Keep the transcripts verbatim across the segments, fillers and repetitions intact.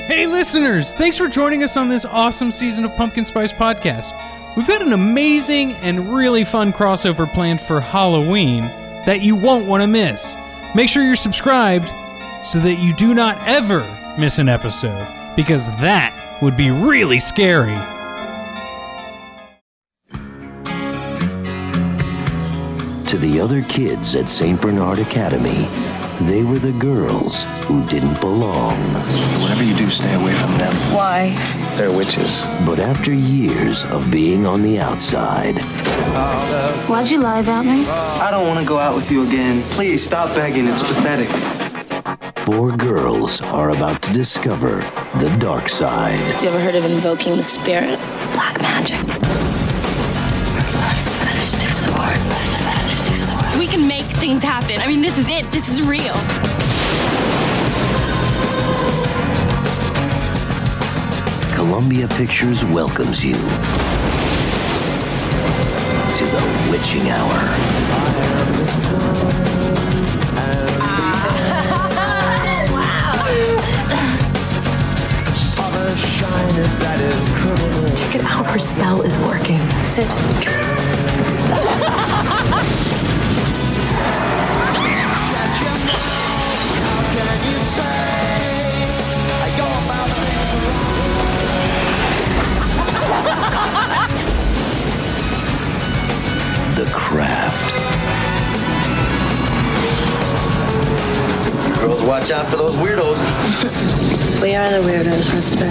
Hey listeners, thanks for joining us on this awesome season of Pumpkin Spice Podcast. We've got an amazing and really fun crossover planned for Halloween that you won't want to miss. Make sure you're subscribed so that you do not ever miss an episode, because that would be really scary. To the other kids at Saint Bernard Academy, they were the girls who didn't belong. Whatever you do, stay away from them. Why? They're witches. But after years of being on the outside... Why'd you lie about me? I don't want to go out with you again. Please, stop begging. It's pathetic. Four girls are about to discover the dark side. You ever heard of invoking the spirit? Black magic. We can make things happen. I mean, this is it. This is real. Columbia Pictures welcomes you to the witching hour. Check it out. Her spell is working. Sit. The Craft. Girls, watch out for those weirdos. We are the weirdos, mister.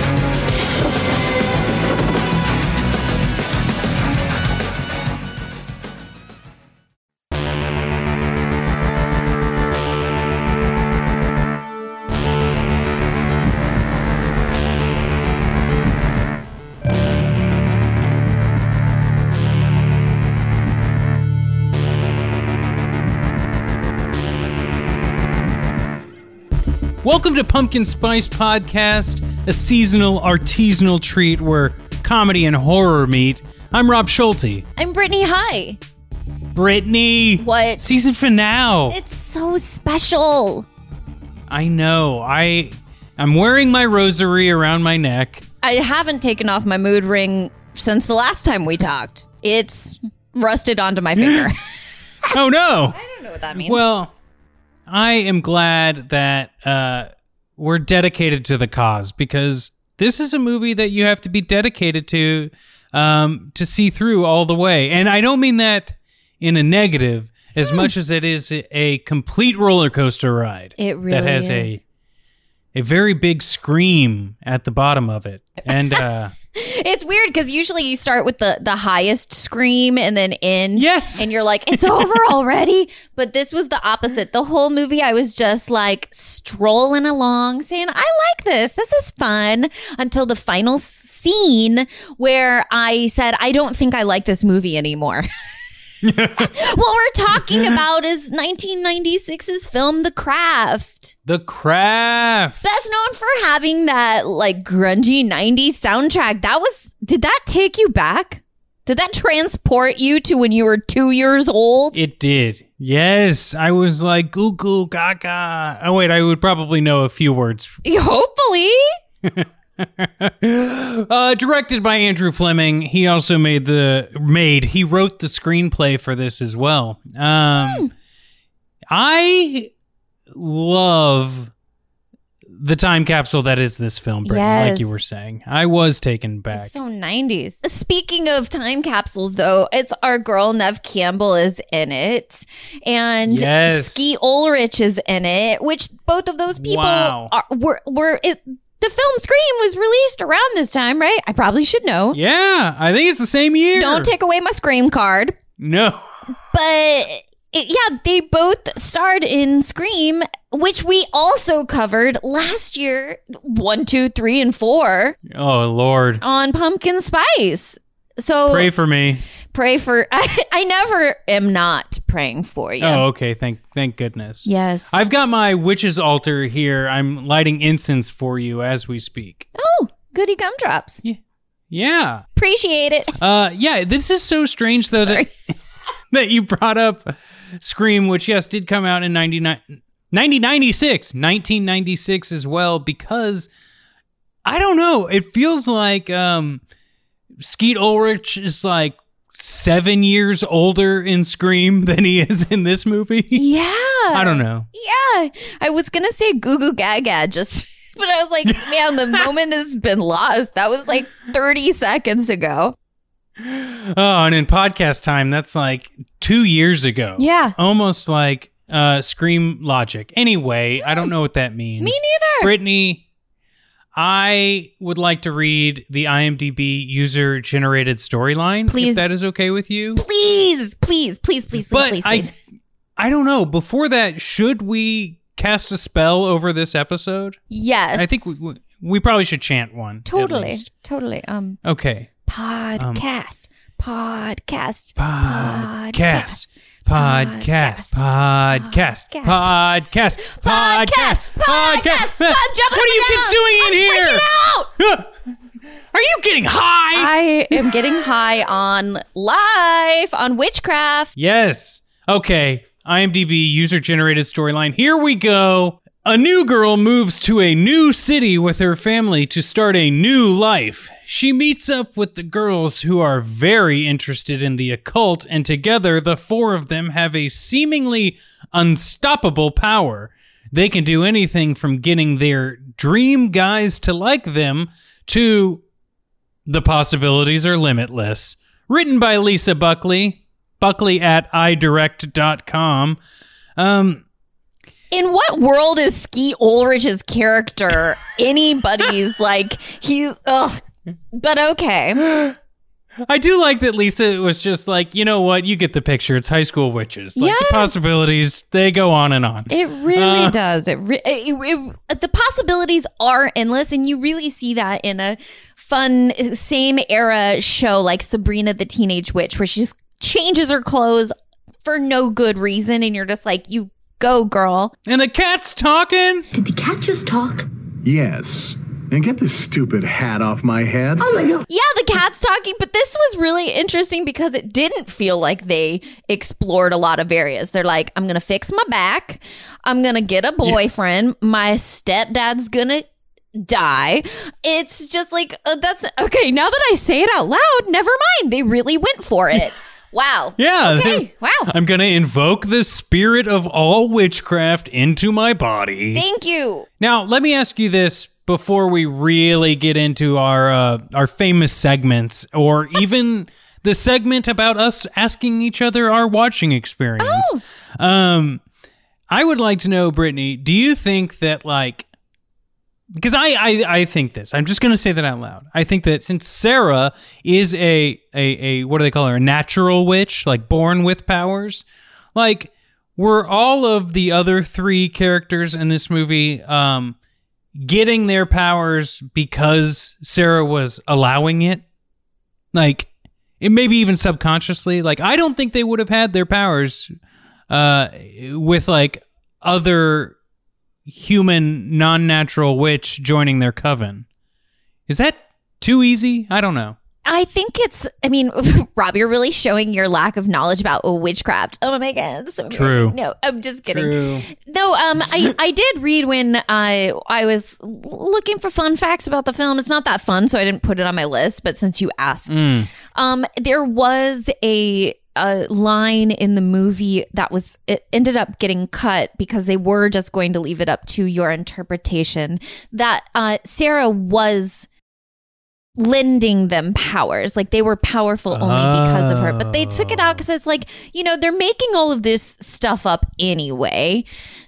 Welcome to Pumpkin Spice Podcast, a seasonal artisanal treat where comedy and horror meet. I'm Rob Schulte. I'm Brittany High. Brittany! What? Season finale! It's so special. I know. I, I'm wearing my rosary around my neck. I haven't taken off my mood ring since the last time we talked. It's rusted onto my finger. Oh no! I don't know what that means. Well, I am glad that uh, we're dedicated to the cause, because this is a movie that you have to be dedicated to um, to see through all the way. And I don't mean that in a negative as Hmm. much as it is a complete roller coaster ride. It really that has is. a a very big scream at the bottom of it. And uh, It's weird because usually you start with the, the highest scream and then end. Yes. And you're like, it's over already. But this was the opposite. The whole movie, I was just like strolling along saying, I like this. This is fun. Until the final scene where I said, I don't think I like this movie anymore. What we're talking about is nineteen ninety-six's film, The Craft. The Craft. Best known for having that like grungy nineties soundtrack. That was, did that take you back? Did that transport you to when you were two years old? It did. Yes. I was like, goo goo gaga. Oh, wait, I would probably know a few words. Hopefully. uh, directed by Andrew Fleming. He also made the made. He wrote the screenplay for this as well. Um, Hmm. I love the time capsule that is this film, Brittany, Yes. like you were saying. I was taken back. So nineties. Speaking of time capsules, though, it's our girl Nev Campbell is in it, and Yes. Ski Ulrich is in it. Which both of those people Wow. are were were. It, the film Scream was released around this time, right? I probably should know. Yeah, I think it's the same year. Don't take away my Scream card. No. But it, yeah, they both starred in Scream, which we also covered last year, one, two, three, and four Oh, Lord. on Pumpkin Spice. So Pray for me. pray for. I, I never am not praying for you. Oh, okay. Thank thank goodness. Yes. I've got my witch's altar here. I'm lighting incense for you as we speak. oh, goody gumdrops. Yeah. Appreciate it. Uh, yeah, this is so strange, though, that, that you brought up Scream, which, yes, did come out in nineteen ninety-six, nineteen ninety-six as well, because I don't know. It feels like um, Skeet Ulrich is like seven years older in Scream than he is in this movie. Yeah. I don't know. Yeah. I was going to say Goo Goo Gaga just, but I was like, man, the moment has been lost. That was like thirty seconds ago. Oh, and in podcast time, that's like two years ago. Yeah. Almost like uh, Scream logic. Anyway, I don't know what that means. Me neither. Brittany, I would like to read the IMDb user-generated storyline, Please. if that is okay with you. Please, please, please, please, But please, I, please. I don't know. Before that, should we cast a spell over this episode? Yes. I think we, we, we probably should chant one. at Totally. least. Totally. Um, Okay. podcast. Podcast. Podcast. Podcast. Podcast. Podcast. Podcast. Podcast. Podcast. I'm jumping What are you up and kids down. doing in I'm here? freaking out. Are you getting high? I am getting high on life, on witchcraft. Yes. Okay. IMDb user-generated storyline. Here we go. A new girl moves to a new city with her family to start a new life. She meets up with the girls who are very interested in the occult, and together the four of them have a seemingly unstoppable power. They can do anything from getting their dream guys to like them to the possibilities are limitless. Written by Lisa Buckley. Buckley at i direct dot com. Um... In what world is Skeet Ulrich's character anybody's like he ugh but okay. I do like that Lisa was just like, you know what, you get the picture. It's high school witches. Like Yes. the possibilities, they go on and on. It really Uh, does. It, re- it, it, it the possibilities are endless, and you really see that in a fun same era show like Sabrina the Teenage Witch, where she just changes her clothes for no good reason, and you're just like, you go, girl. And the cat's talking? Did the cat just talk? Yes. And get this stupid hat off my head. Oh my god. Yeah, the cat's talking, but this was really interesting because it didn't feel like they explored a lot of areas. They're like, I'm going to fix my back. I'm going to get a boyfriend. My stepdad's going to die. It's just like, uh, that's okay. Now that I say it out loud, never mind. They really went for it. Wow. Yeah. Okay. Wow. I'm going to invoke the spirit of all witchcraft into my body. Thank you. Now, let me ask you this before we really get into our uh, our famous segments, or even the segment about us asking each other our watching experience. Oh. Um, I would like to know, Brittany, do you think that, like, because I, I, I think this, I'm just going to say that out loud. I think that since Sarah is a, a, a, what do they call her? A natural witch, like born with powers. Like, were all of the other three characters in this movie um, getting their powers because Sarah was allowing it? Like, it maybe even subconsciously. Like, I don't think they would have had their powers uh, with, like, other human non-natural witch joining their coven. Is that too easy? I don't know. I think it's, I mean, Rob, you're really showing your lack of knowledge about witchcraft. Oh my God. It's so amazing. True. No, I'm just kidding. True. Though, um, I, I did read when I, I was looking for fun facts about the film. It's not that fun, so I didn't put it on my list. But since you asked, Mm. um, there was a, a line in the movie that was, it ended up getting cut because they were just going to leave it up to your interpretation, that uh, Sarah was lending them powers. Like, they were powerful only because of her, but they took it out because it's like, you know, they're making all of this stuff up anyway.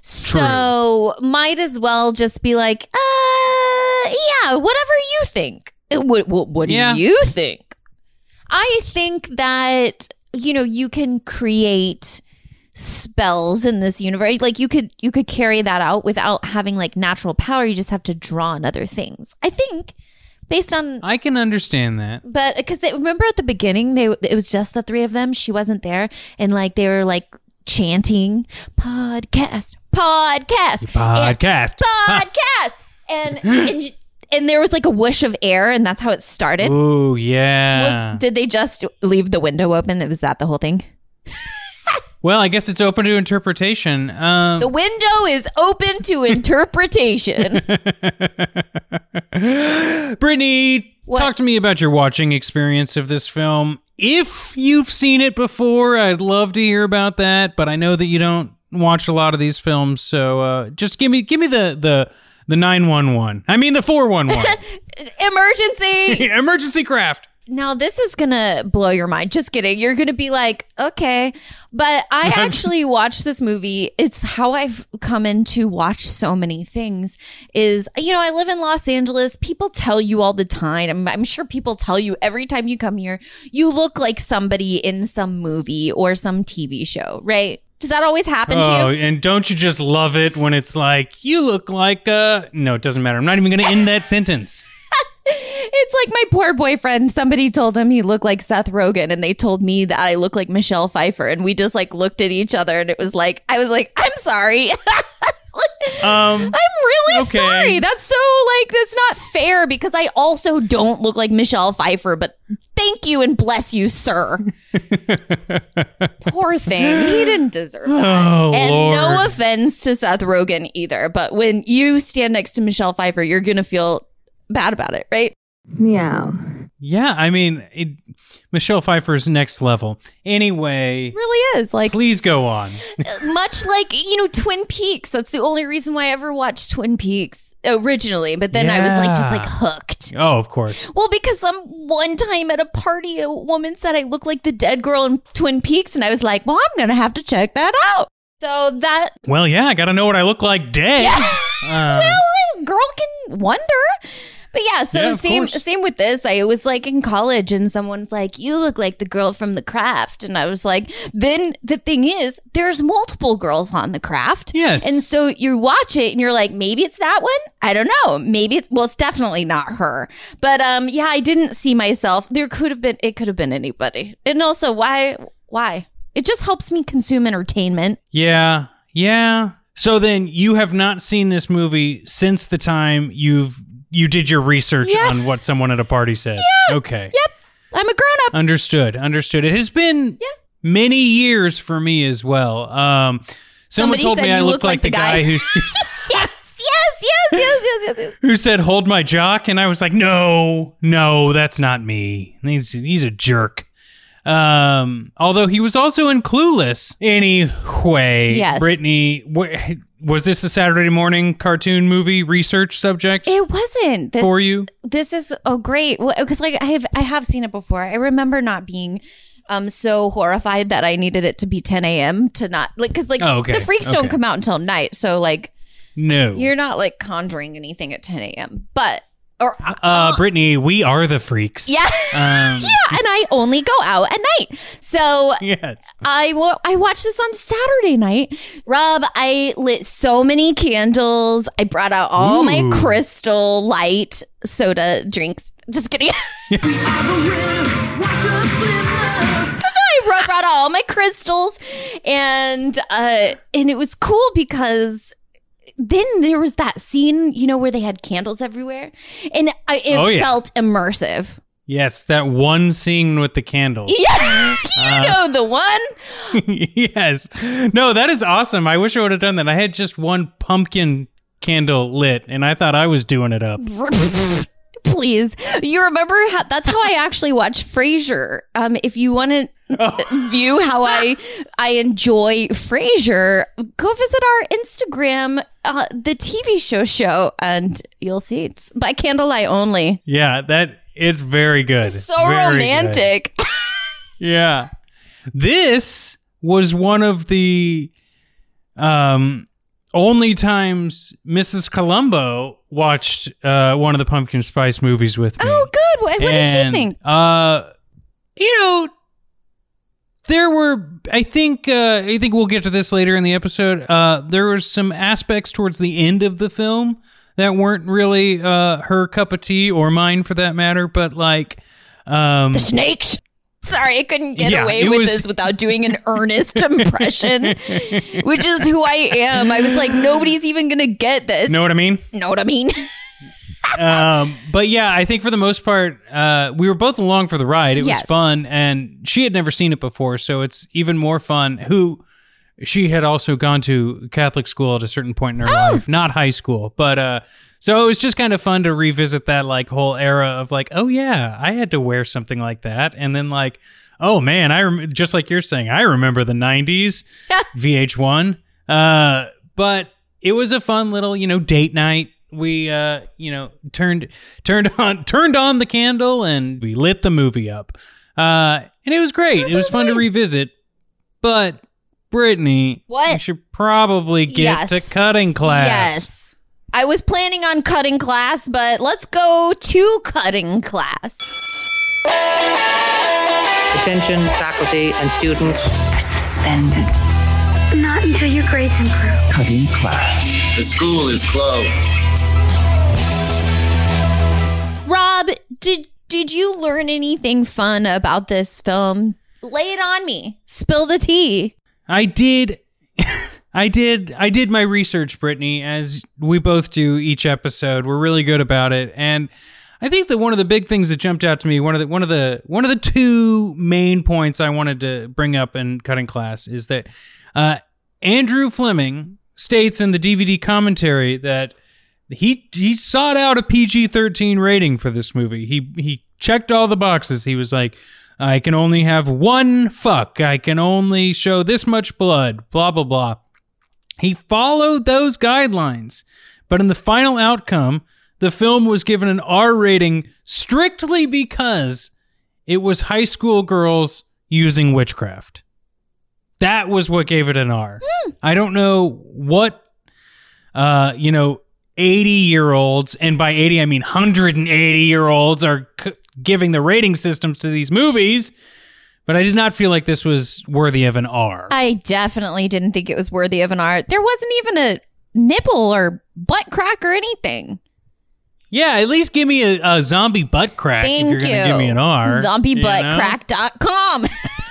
So might as well just be like, uh, yeah, whatever you think. What, what, what do Yeah. you think? I think that, you know, you can create spells in this universe. Like, you could, you could carry that out without having like natural power. You just have to draw on other things. I think based on, I can understand that. but because they remember at the beginning, they, it was just the three of them. She wasn't there. And like, they were like chanting podcast, podcast, Podcast. and podcast. and, and, and there was like a whoosh of air, and that's how it started. Ooh, yeah. Was, did they just leave the window open? Was that the whole thing? Well, I guess it's open to interpretation. Um, The window is open to interpretation. Brittany, What? talk to me about your watching experience of this film. If you've seen it before, I'd love to hear about that, but I know that you don't watch a lot of these films, so uh, just give me give me the the the nine one one. I mean the four one one. Emergency. Emergency craft. Now, this is going to blow your mind. Just kidding. You're going to be like, okay. But I actually watched this movie. It's how I've come in to watch so many things is, you know, I live in Los Angeles. People tell you all the time. I'm, I'm sure people tell you every time you come here, you look like somebody in some movie or some T V show, right? Does that always happen Oh, to you? and don't you just love it when it's like, you look like, uh, no, it doesn't matter. I'm not even going to end that sentence. It's like my poor boyfriend. Somebody told him he looked like Seth Rogen, and they told me that I look like Michelle Pfeiffer, and we just like looked at each other, and it was like, I was like, I'm sorry. Um, I'm really okay. sorry. That's so like, that's not fair because I also don't look like Michelle Pfeiffer, but thank you and bless you, sir. Poor thing. He didn't deserve that. Oh, and Lord. no offense to Seth Rogen either, but when you stand next to Michelle Pfeiffer, you're going to feel bad about it, right? Meow. Yeah, I mean, it, Michelle Pfeiffer's next level. Anyway, Really is. Like, please go on. much like, you know, Twin Peaks. That's the only reason why I ever watched Twin Peaks originally. But then I was like, just like hooked. Oh, of course. Well, because some one time at a party, a woman said I look like the dead girl in Twin Peaks. And I was like, well, I'm going to have to check that out. So that, Well, yeah, I got to know what I look like dead. Uh, well, a girl can wonder. But yeah, so Yeah, of same course. same with this. I was like in college and someone's like, you look like the girl from The Craft. And I was like, then the thing is, there's multiple girls on The Craft. Yes. And so you watch it and you're like, maybe it's that one? I don't know. Maybe, it's, well, it's definitely not her. But um, yeah, I didn't see myself. There could have been, it could have been anybody. And also, why? Why? It just helps me consume entertainment. yeah, yeah. So then you have not seen this movie since the time you've you did your research Yeah. on what someone at a party said. Yeah. Okay. Yep. I'm a grown up. Understood. Understood. It has been Yeah. many years for me as well. Um, someone Somebody told said me I you looked look like, like the the guy, guy. who's Yes, yes, yes, yes, yes, yes, yes. who said "hold my jock," and I was like, "No, no, that's not me." He's he's a jerk. Um, although he was also in Clueless. Anyway, Yes. Brittany, wh- was this a Saturday morning cartoon movie research subject It wasn't this, for you? This is oh great because like I have I have seen it before. I remember not being um so horrified that I needed it to be ten a.m. to not like because like Oh, okay. the freaks don't Okay. come out until night, so like No. you're not like conjuring anything at ten a.m. But or uh, Brittany, we are the freaks. yeah. Um, Yeah, and I only go out at night. So yes. I wa- I watched this on Saturday night. Rob, I lit so many candles. I brought out all my Ooh. Crystal Light soda drinks. Just kidding. I brought brought out all my crystals, and uh, and it was cool because then there was that scene, you know, where they had candles everywhere, and I, it Oh, yeah. felt immersive. Yes, that one scene with the candles. Yeah, you Uh, know the one. Yes. No, that is awesome. I wish I would have done that. I had just one pumpkin candle lit, and I thought I was doing it up. Please, you remember how that's how I actually watch Frasier. Um, if you want to view how I I enjoy Frasier, go visit our Instagram, uh, the T V show show, and you'll see it's by candlelight only. Yeah, that it's very good. So Very good. romantic. Yeah. This was one of the um only times Missus Columbo watched uh, one of the Pumpkin Spice movies with me. Oh, good. What, what did she And, think? Uh, you know, there were. I think. Uh, I think we'll get to this later in the episode. Uh, there were some aspects towards the end of the film that weren't really uh, her cup of tea or mine, for that matter. But like, um, The snakes. Sorry, I couldn't get Yeah, away it with was- this without doing an earnest impression, which is who I am. I was like, nobody's even gonna get this. know what I mean? Know what I mean? um, but yeah, I think for the most part, uh, we were both along for the ride. It Yes. was fun, and she had never seen it before, so it's even more fun. Who she had also gone to Catholic school at a certain point in her Oh. life, not high school, but uh, So it was just kind of fun to revisit that like whole era of like, oh yeah, I had to wear something like that. And then like, oh man, I rem- just like you're saying, I remember the nineties V H one. Uh, but it was a fun little, you know, date night. We, uh, you know, turned turned on turned on the candle and we lit the movie up. Uh, and it was great. It was fun to revisit. But Brittany, what? You should probably get Yes. to cutting class. Yes. I was planning on cutting class, but let's go to cutting class. Attention, faculty and students. You're suspended. Not until your grades improve. Cutting class. The school is closed. Rob, did did you learn anything fun about this film? Lay it on me. Spill the tea. I did. I did. I did my research, Brittany, as we both do each episode. We're really good about it, and I think that one of the big things that jumped out to me, one of the one of the one of the two main points I wanted to bring up in cutting class is that uh, Andrew Fleming states in the D V D commentary that he he sought out a P G thirteen rating for this movie. He he checked all the boxes. He was like, I can only have one fuck. I can only show this much blood. Blah blah blah. He followed those guidelines, but in the final outcome, the film was given an R rating strictly because it was high school girls using witchcraft. That was what gave it an R. Mm. I don't know what, uh, you know, eighty-year-olds, and by eighty I mean one hundred eighty-year-olds are c- giving the rating systems to these movies, but I did not feel like this was worthy of an R. I definitely didn't think it was worthy of an R. There wasn't even a nipple or butt crack or anything. Yeah, at least give me a, a zombie butt crack Thank if you're going to you. give me an R. zombie butt crack dot com.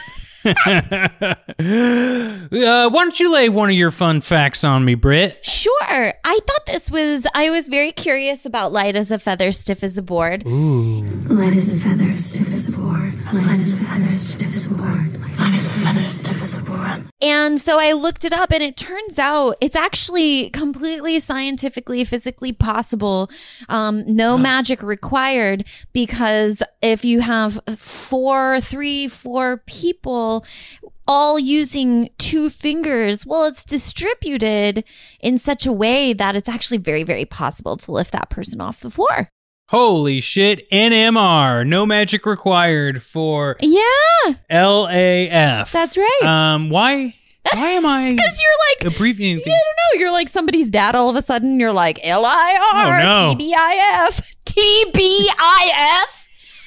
uh, why don't you lay one of your fun facts on me, Britt? Sure. I thought this was, I was very curious about light as a feather, stiff as a board. Ooh. Light as a feather, stiff as a board. Light as a feather, stiff as a board. Light as a feather, stiff as a board. And so I looked it up, and it turns out it's actually completely scientifically, physically possible. Um, no magic required, because if you have four, three, four people all using two fingers, well, it's distributed in such a way that it's actually very, very possible to lift that person off the floor. Holy shit, N M R, no magic required for Yeah. L A F. That's right. Um, why? Why am I? Because you're like abbreviating I things? don't know. You're like somebody's dad. All of a sudden, you're like L I R Oh, no. T B I F T B I S.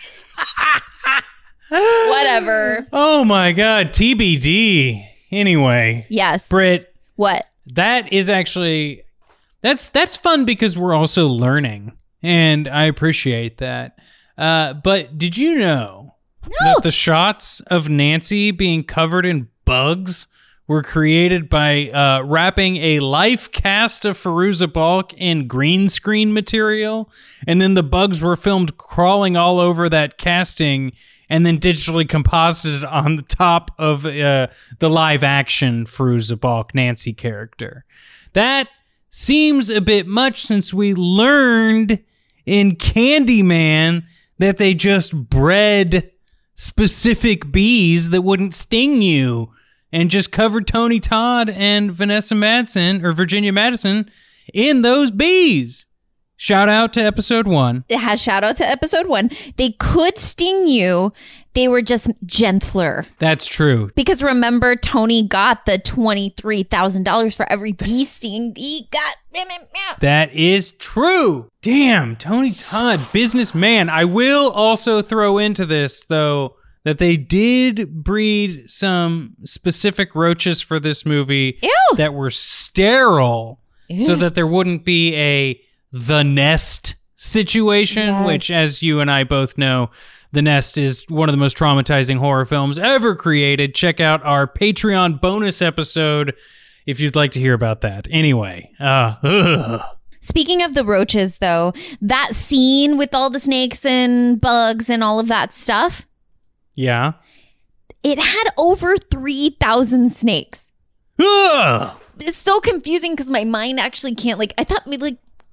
Whatever. Oh my God, T B D. Anyway, Yes. Britt, What? that is actually that's that's fun because we're also learning, and I appreciate that. Uh, but did you know No. that the shots of Nancy being covered in bugs were created by uh, wrapping a life cast of Fairuza Balk in green screen material, and then the bugs were filmed crawling all over that casting and then digitally composited on the top of uh, the live action Fairuza Balk Nancy character. That seems a bit much since we learned in Candyman that they just bred specific bees that wouldn't sting you and just covered Tony Todd and Vanessa Madsen or Virginia Madison in those bees. Shout out to episode one. It has shout out to episode one. They could sting you. They were just gentler. That's true. Because remember, Tony got the twenty-three thousand dollars for every bee sting he got. That is true. Damn, Tony Todd, businessman. I will also throw into this, though, that they did breed some specific roaches for this movie Ew. that were sterile Ew. so that there wouldn't be a The Nest situation, Yes. which, as you and I both know, The Nest is one of the most traumatizing horror films ever created. Check out our Patreon bonus episode if you'd like to hear about that. Anyway, uh, ugh. Speaking of the roaches, though, that scene with all the snakes and bugs and all of that stuff, Yeah. it had over three thousand snakes. Ugh! It's so confusing because my mind actually can't, like, I thought, like,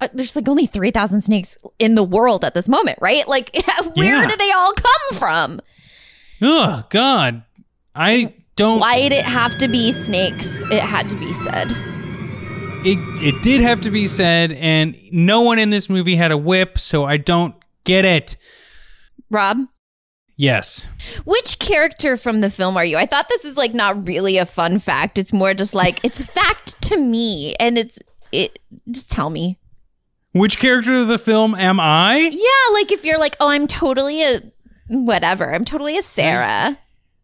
uh, there's like only three thousand snakes in the world at this moment, right? Like, where Yeah. did they all come from? Oh, God. I don't... Why did it have to be snakes? It had to be said. It, it did have to be said, and no one in this movie had a whip, so I don't get it. Rob? Yes. Which character from the film are you? I thought this is like not really a fun fact. It's more just like, it's fact to me, and it's, it, just tell me. Which character of the film am I? Yeah, like if you're like, oh, I'm totally a, whatever, I'm totally a Sarah.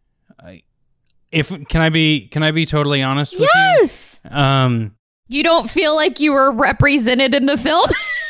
If can I be can I be totally honest with Yes! you? Um You don't feel like you were represented in the film?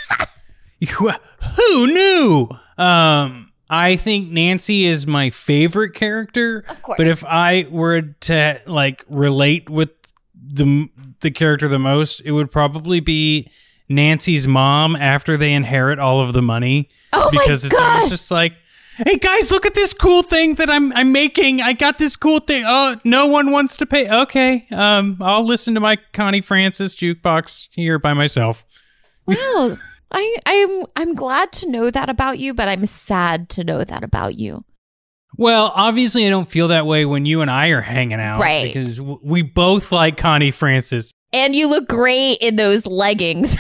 Who knew? Um I think Nancy is my favorite character. Of course. But if I were to like relate with the the character the most, it would probably be Nancy's mom after they inherit all of the money. Oh my because it's God. always just like, hey guys, look at this cool thing that I'm I'm making. I got this cool thing. Oh, no one wants to pay. Okay, um, I'll listen to my Connie Francis jukebox here by myself. Wow. I, I'm I'm glad to know that about you, but I'm sad to know that about you. Well, obviously, I don't feel that way when you and I are hanging out, Right. Because w- we both like Connie Francis. And you look great in those leggings.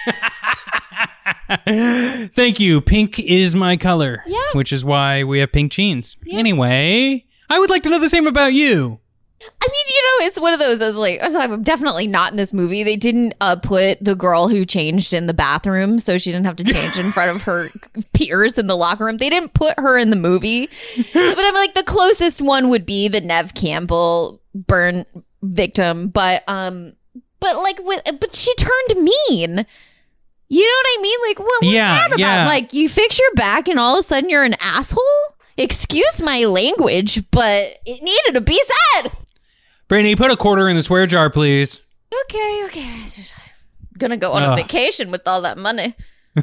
Thank you. Pink is my color. Yeah. Which is why we have pink jeans. Anyway, I would like to know the same about you. I mean, you know, it's one of those. I was like, I'm definitely not in this movie. They didn't uh, put the girl who changed in the bathroom, so she didn't have to change in front of her peers in the locker room. They didn't put her in the movie. But I'm like, the closest one would be the Nev Campbell burn victim. But um, but like, with, but she turned mean. You know what I mean? Like, what was Yeah, that about? yeah. Like, you fix your back, and all of a sudden you're an asshole. Excuse my language, but it needed to be said. Brittany, put a quarter in the swear jar, please. Okay, okay. Gonna go on Ugh. a vacation with all that money.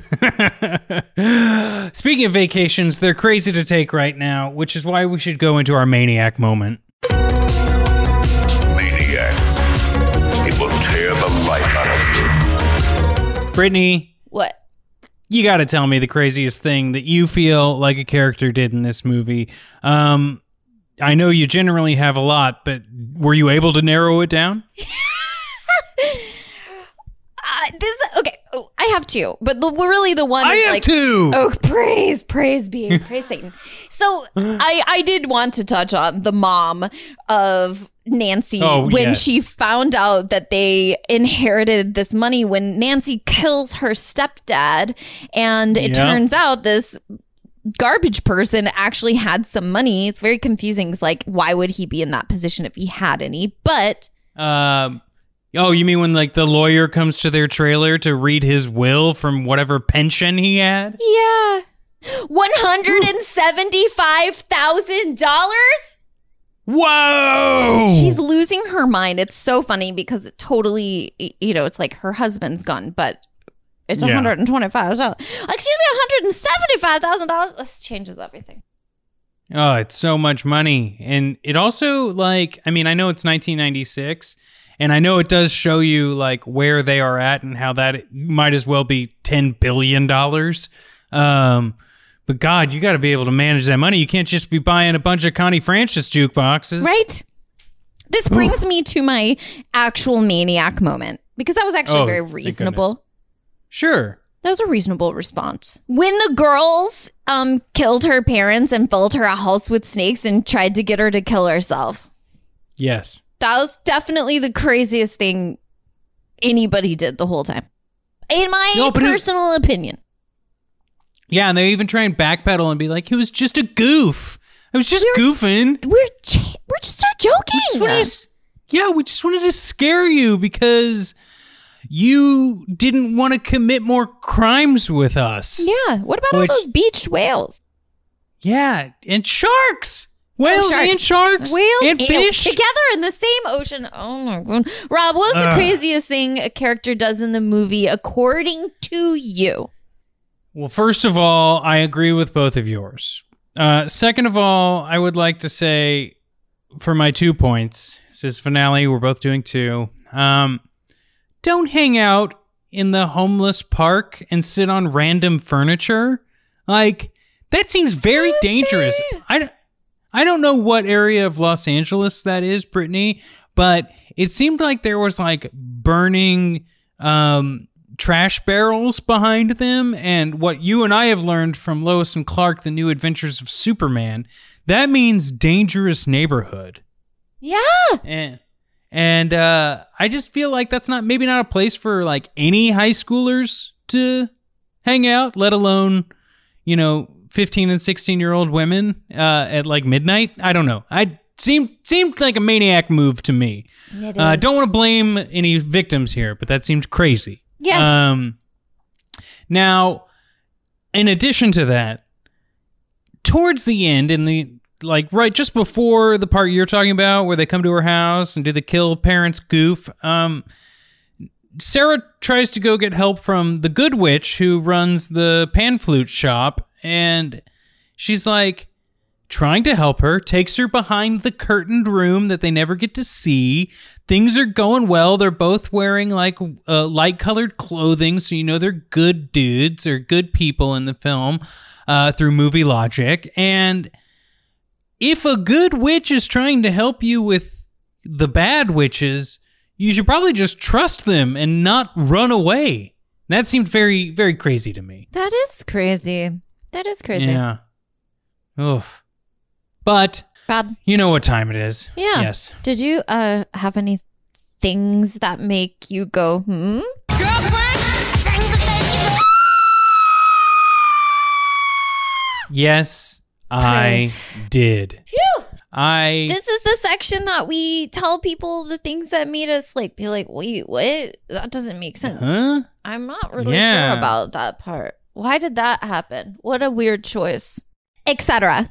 Speaking of vacations, they're crazy to take right now, which is why we should go into our maniac moment. Maniac. It will tear the life out of you. Brittany, What? you got to tell me the craziest thing that you feel like a character did in this movie. Um, I know you generally have a lot, but were you able to narrow it down? Uh, this okay. Oh, I have two, but the really the one I is have like, two. Oh, praise, praise be, praise Satan. So I I did want to touch on the mom of Nancy Oh, when yes. she found out that they inherited this money when Nancy kills her stepdad, and it Yeah. turns out this garbage person actually had some money. It's very confusing. It's like, why would he be in that position if he had any? But Um, oh, you mean when like the lawyer comes to their trailer to read his will from whatever pension he had? yeah, one hundred and seventy-five thousand dollars. Whoa! She's losing her mind. It's so funny because it totally, you know, it's like her husband's gone, but it's Yeah. one hundred twenty-five dollars. Excuse me, one hundred seventy-five thousand dollars. This changes everything. Oh, it's so much money. And it also, like, I mean, I know it's nineteen ninety-six, and I know it does show you, like, where they are at and how that might as well be ten billion dollars. Um, but, God, you got to be able to manage that money. You can't just be buying a bunch of Connie Francis jukeboxes. Right? This brings me to my actual maniac moment because that was actually Oh, very thank reasonable. Sure. That was a reasonable response. When the girls um killed her parents and filled her a house with snakes and tried to get her to kill herself, Yes. that was definitely the craziest thing anybody did the whole time. In my No, but it- personal opinion. Yeah, and they even try and backpedal and be like, it was just a goof. I was just goofing. We're j- we're just not joking. Just wanted to- yeah, we just wanted to scare you because you didn't want to commit more crimes with us. Yeah. What about Which- all those beached whales? Yeah, and sharks. Whales Oh, and sharks. Whales and fish. together in the same ocean. Oh my god. Rob, what was the Ugh. craziest thing a character does in the movie according to you? Well, first of all, I agree with both of yours. Uh, second of all, I would like to say, for my two points, this is finale, we're both doing two. Um, don't hang out in the homeless park and sit on random furniture. Like, that seems very That dangerous. scary. I, I don't know what area of Los Angeles that is, Brittany, but it seemed like there was like burning um, trash barrels behind them. And what you and I have learned from Lois and Clark, The New Adventures of Superman, that means dangerous neighborhood. Yeah. And, and uh, I just feel like that's not maybe not a place for like any high schoolers to hang out, let alone, you know, fifteen and sixteen year old women uh, at like midnight. I don't know. I seemed seemed like a maniac move to me. It Uh, is. don't want to blame any victims here, but that seemed crazy. Yes. Um, now, in addition to that, towards the end, in the like right just before the part you're talking about, where they come to her house and do the kill parents goof, um, Sarah tries to go get help from the good witch who runs the pan flute shop, and she's like trying to help her, takes her behind the curtained room that they never get to see. Things are going well. They're both wearing like uh, light colored clothing, so you know they're good dudes or good people in the film uh, through movie logic. And if a good witch is trying to help you with the bad witches, you should probably just trust them and not run away. That seemed very, very crazy to me. That is crazy. That is crazy. Yeah. Oof. But Rob. You know what time it is. Yeah. Yes. Did you uh have any things that make you go, hmm? Yes, I did. Phew. I This is the section that we tell people the things that made us like be like, wait, what? That doesn't make sense. Huh? I'm not really Yeah. sure about that part. Why did that happen? What a weird choice. Etc.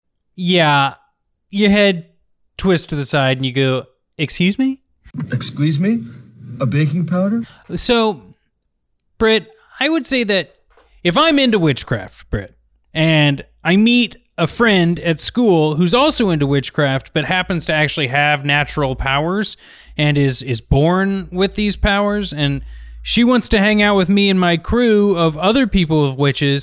Yeah. Your head twists to the side and you go, excuse me? Excuse me? A baking powder? So, Britt, I would say that if I'm into witchcraft, Britt, and I meet a friend at school who's also into witchcraft but happens to actually have natural powers and is is born with these powers, and she wants to hang out with me and my crew of other people with witches,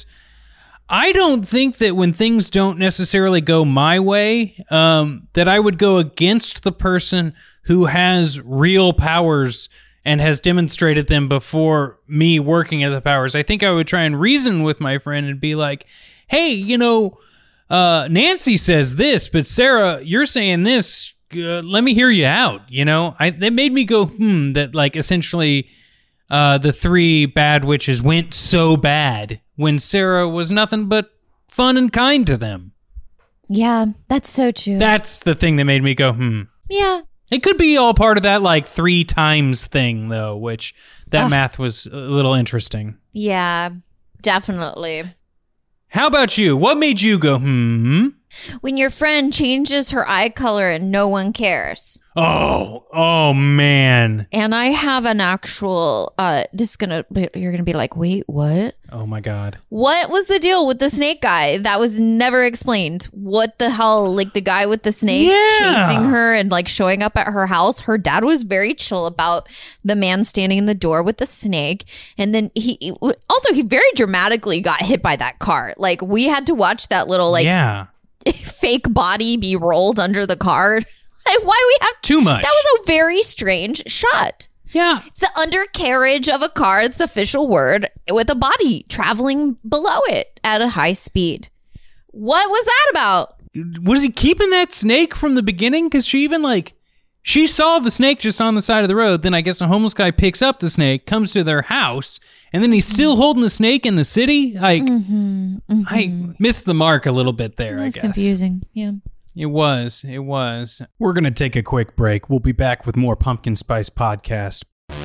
I don't think that when things don't necessarily go my way, um, that I would go against the person who has real powers and has demonstrated them before me working at the powers. I think I would try and reason with my friend and be like, hey, you know, uh, Nancy says this, but Sarah, you're saying this. Uh, let me hear you out. You know, I, that made me go, hmm, that like essentially uh, the three bad witches went so bad when Sarah was nothing but fun and kind to them. Yeah, that's so true. That's the thing that made me go, hmm. Yeah. It could be all part of that like three times thing, though, which that Ugh. math was a little interesting. Yeah, definitely. How about you? What made you go, hmm? When your friend changes her eye color and no one cares. Oh, oh man. And I have an actual, uh, this is gonna, be, you're gonna be like, wait, what? Oh my God. What was the deal with the snake guy? That was never explained. What the hell? Like the guy with the snake Yeah. chasing her and like showing up at her house. Her dad was very chill about the man standing in the door with the snake. And then he, also he very dramatically got hit by that car. Like we had to watch that little like yeah. fake body be rolled under the car. Like, why we have Too much. That was a very strange shot. Yeah. It's the undercarriage of a car. It's the official word with a body traveling below it at a high speed. What was that about? Was he keeping that snake from the beginning? Because she even like, she saw the snake just on the side of the road. Then I guess a homeless guy picks up the snake, comes to their house, and then he's still Mm-hmm. holding the snake in the city. Like, Mm-hmm, mm-hmm. I missed the mark a little bit there, That's I guess. confusing. Yeah. It was. It was. We're going to take a quick break. We'll be back with more Pumpkin Spice Podcast.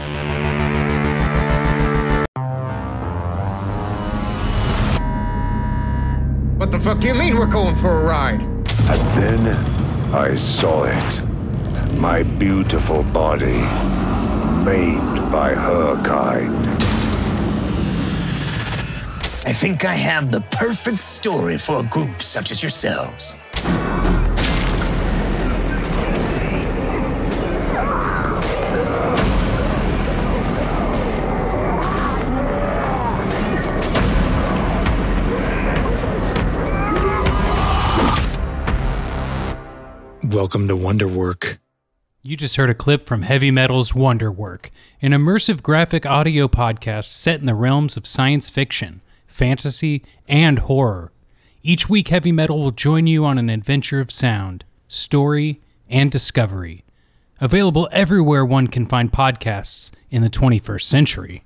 What the fuck do you mean we're going for a ride? And then I saw it. My beautiful body, maimed by her kind. I think I have the perfect story for a group such as yourselves. Welcome to Wonderwork. You just heard a clip from Heavy Metal's Wonderwork, an immersive graphic audio podcast set in the realms of science fiction, fantasy, and horror. Each week, Heavy Metal will join you on an adventure of sound, story, and discovery. Available everywhere one can find podcasts in the twenty-first century.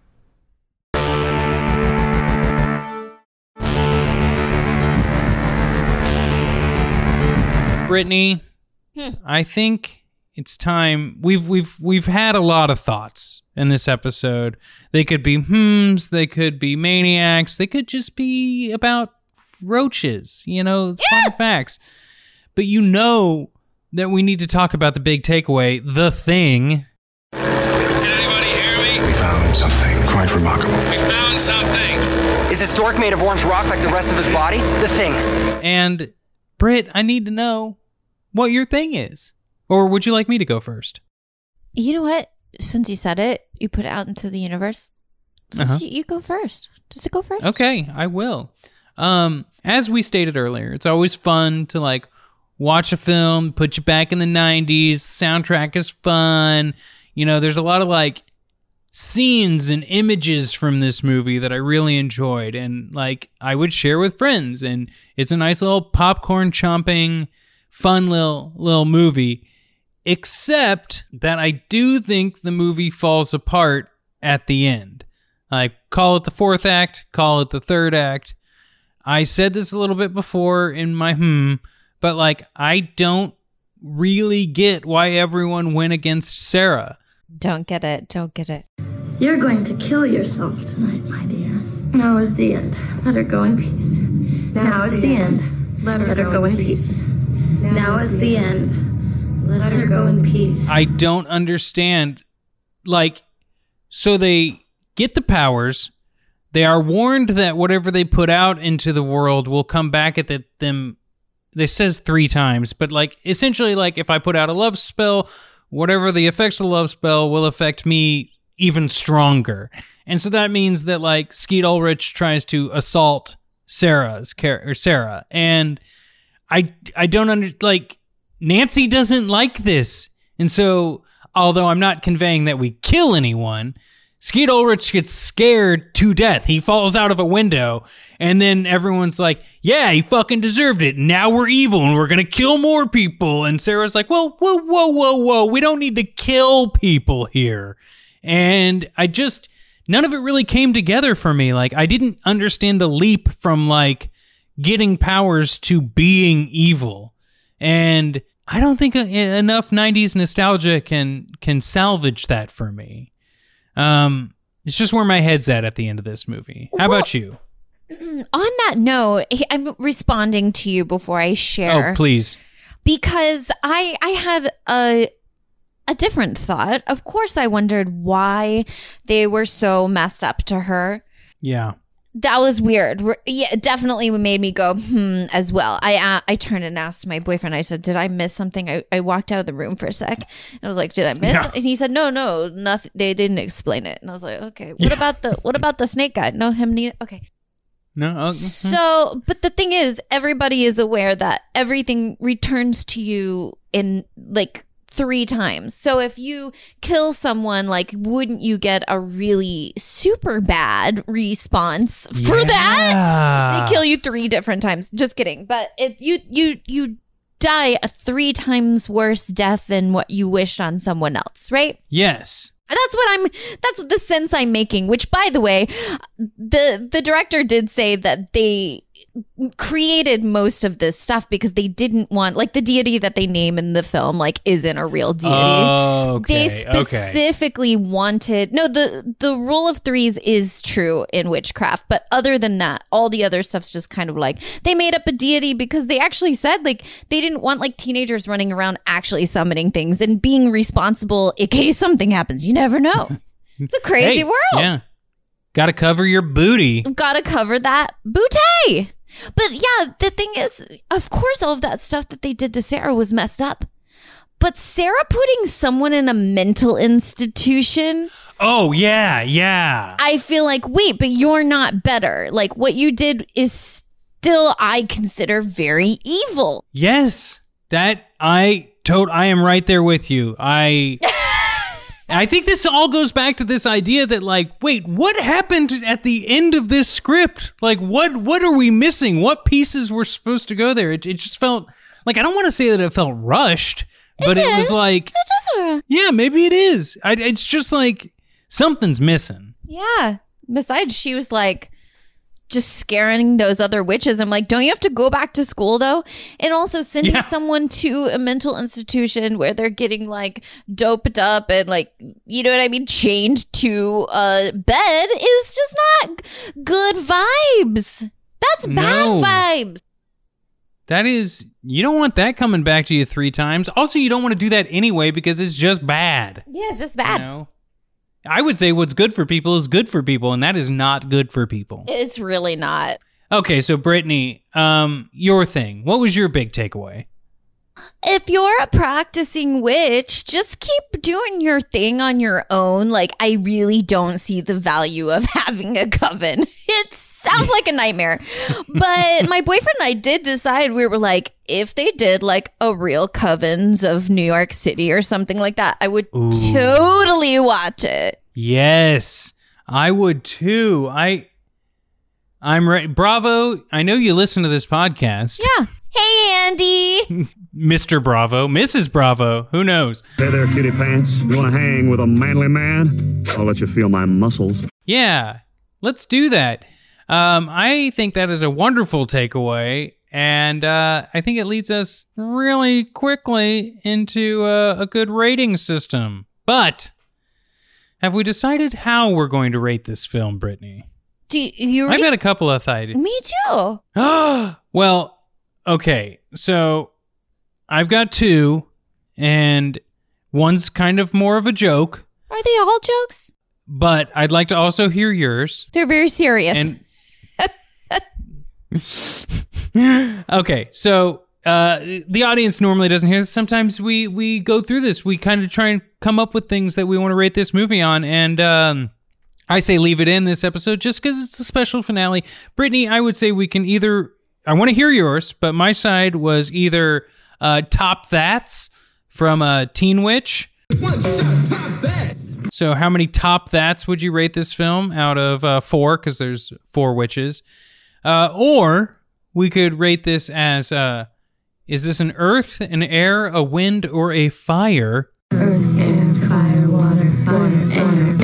Brittany, hmm. I think it's time. We've we've we've had a lot of thoughts in this episode. They could be hmms, they could be maniacs, they could just be about roaches, you know, yeah. fun facts. But you know that we need to talk about the big takeaway, The Thing. Can anybody hear me? We found something quite remarkable. We found something. Is this dork made of orange rock like the rest of his body? The Thing. And Britt, I need to know what your thing is. Or would you like me to go first? You know what? Since you said it, you put it out into the universe. Uh-huh. You, you go first. Just go first. Okay, I will. Um, as we stated earlier, it's always fun to like watch a film, put you back in the nineties. Soundtrack is fun. You know, there's a lot of like scenes and images from this movie that I really enjoyed, and like I would share with friends. And it's a nice little popcorn chomping, fun little little movie. Except that I do think the movie falls apart at the end. Like, call it the fourth act, call it the third act. I said this a little bit before in my hmm, but like, I don't really get why everyone went against Sarah. Don't get it. Don't get it. You're going to kill yourself tonight, my dear. Now is the end. Let her go in peace. Now is the end. Let her go in peace. Now is the end. Let her go in peace. I don't understand. Like, so they get the powers. They are warned that whatever they put out into the world will come back at the, them. They says three times, but like essentially, like if I put out a love spell, whatever the effects of the love spell will affect me even stronger. And so that means that like Skeet Ulrich tries to assault Sarah's char- or Sarah, and I I don't under like Nancy doesn't like this, and so although I'm not conveying that we kill anyone, Skeet Ulrich gets scared to death. He falls out of a window, and then everyone's like, yeah, he fucking deserved it. Now we're evil, and we're going to kill more people. And Sarah's like, whoa, whoa, whoa, whoa, whoa. We don't need to kill people here. And I just, none of it really came together for me. Like, I didn't understand the leap from, like, getting powers to being evil. And I don't think enough nineties nostalgia can can salvage that for me. Um, it's just where my head's at at the end of this movie. How well, about you? On that note, I'm responding to you before I share. Oh, please. Because I I had a a different thought. Of course, I wondered why they were so messed up to her. Yeah. That was weird. Yeah, it definitely made me go, hmm, as well. I uh, I turned and asked my boyfriend, I said, did I miss something? I, I walked out of the room for a sec. And I was like, did I miss? Yeah. And he said, no, no, nothing. They didn't explain it. And I was like, okay. What yeah. about the what about the snake guy? No, him neither. Okay. No. Okay. So, but the thing is, everybody is aware that everything returns to you in like three times. So if you kill someone, like, wouldn't you get a really super bad response for yeah. that? They kill you three different times. Just kidding. But if you you you die a three times worse death than what you wished on someone else, right? Yes. That's what I'm, that's the sense I'm making, which, by the way, the the director did say that they created most of this stuff because they didn't want, like, the deity that they name in the film, like, isn't a real deity. Oh, okay. They specifically okay. wanted, no, the, the rule of threes is true in witchcraft, but other than that, all the other stuff's just kind of like, they made up a deity because they actually said, like, they didn't want, like, teenagers running around actually summoning things and being responsible in case something happens. You never know. It's a crazy hey, world. Yeah. Gotta cover your booty. Gotta cover that booty. But yeah, the thing is, of course, all of that stuff that they did to Sarah was messed up. But Sarah putting someone in a mental institution. Oh, yeah, yeah. I feel like, wait, but you're not better. Like, what you did is still, I consider, very evil. Yes, that I Toad, I am right there with you. I I think this all goes back to this idea that, like, wait, what happened at the end of this script? Like, what what are we missing? What pieces were supposed to go there? It, it just felt, like, I don't want to say that it felt rushed, but it, it was like, yeah, maybe it is. I, it's just like, something's missing. Yeah. Besides, she was like, just scaring those other witches. I'm like, don't you have to go back to school though? And also sending yeah. someone to a mental institution where they're getting like doped up and like, you know what I mean, chained to a bed is just not good vibes. That's bad no. vibes. That is, you don't want that coming back to you three times. Also, you don't want to do that anyway because it's just bad. Yeah, it's just bad. You know? I would say what's good for people is good for people, and that is not good for people. It's really not. Okay, so Brittany, um, your thing. What was your big takeaway? If you're a practicing witch, just keep doing your thing on your own. Like, I really don't see the value of having a coven. It sounds like a nightmare. But my boyfriend and I did decide, we were like, if they did like a real covens of New York City or something like that, I would Ooh. totally watch it. Yes, I would too. I, I'm ready. Bravo. I know you listen to this podcast. Yeah. Hey, Andy. Mister Bravo, Missus Bravo, who knows? Hey there, kitty pants. You want to hang with a manly man? I'll let you feel my muscles. Yeah, let's do that. Um, I think that is a wonderful takeaway, and uh, I think it leads us really quickly into uh, a good rating system. But have we decided how we're going to rate this film, Brittany? Do you? I've got a couple of ideas. Me too. Well, okay, so I've got two, and one's kind of more of a joke. Are they all jokes? But I'd like to also hear yours. They're very serious. And okay, so uh, the audience normally doesn't hear this. Sometimes we, we go through this. We kind of try and come up with things that we want to rate this movie on, and um, I say leave it in this episode just because it's a special finale. Brittany, I would say we can either... I want to hear yours, but my side was either... Uh, Top That's from uh, Teen Witch. One shot, top that. So how many Top That's would you rate this film out of uh, four? Because there's four witches. Uh, or we could rate this as, uh, is this an earth, an air, a wind, or a fire? Earth, air, fire, water, water, air,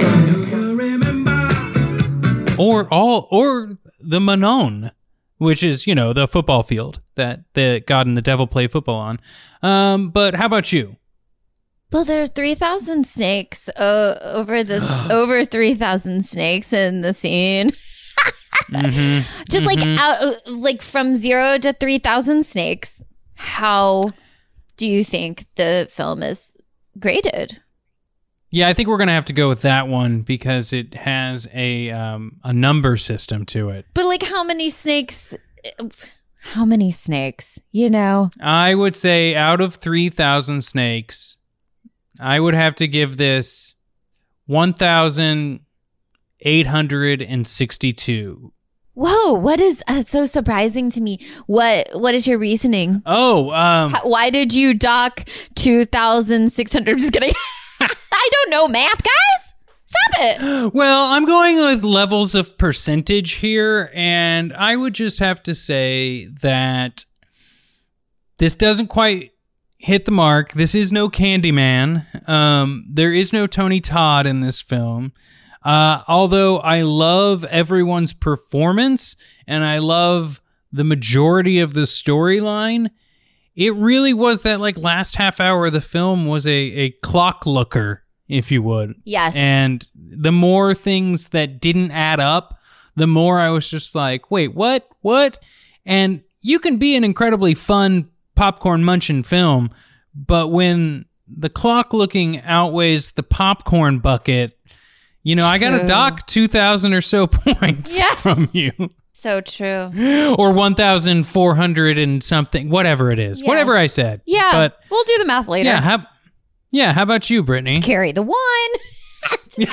air. Or all, or the Manon, which is, you know, the football field that the God and the devil play football on. Um, but how about you? Well, there are three thousand snakes uh, over the over three thousand snakes in the scene. mm-hmm. Just mm-hmm. like out, like from zero to three thousand snakes. How do you think the film is graded? Yeah, I think we're gonna have to go with that one because it has a um, a number system to it. But like, how many snakes? How many snakes? You know, I would say out of three thousand snakes, I would have to give this one thousand eight hundred and sixty-two. Whoa! What is uh, so surprising to me? What What is your reasoning? Oh, um, How, why did you dock two thousand six hundred? Just kidding. I don't know math, guys. Stop it. Well, I'm going with levels of percentage here, and I would just have to say that this doesn't quite hit the mark. This is no Candyman. Um, there is no Tony Todd in this film. Uh, although I love everyone's performance, and I love the majority of the storyline, it really was that like last half hour of the film was a, a clock looker, if you would. Yes. And the more things that didn't add up, the more I was just like, wait, what? What? And you can be an incredibly fun popcorn munching film, but when the clock looking outweighs the popcorn bucket, you know, True. I got to dock two thousand or so points yeah. from you. So true. Or one thousand four hundred and something, whatever it is. Yes. Whatever I said. Yeah, but we'll do the math later. Yeah, how, yeah, how about you, Brittany? Carry the one.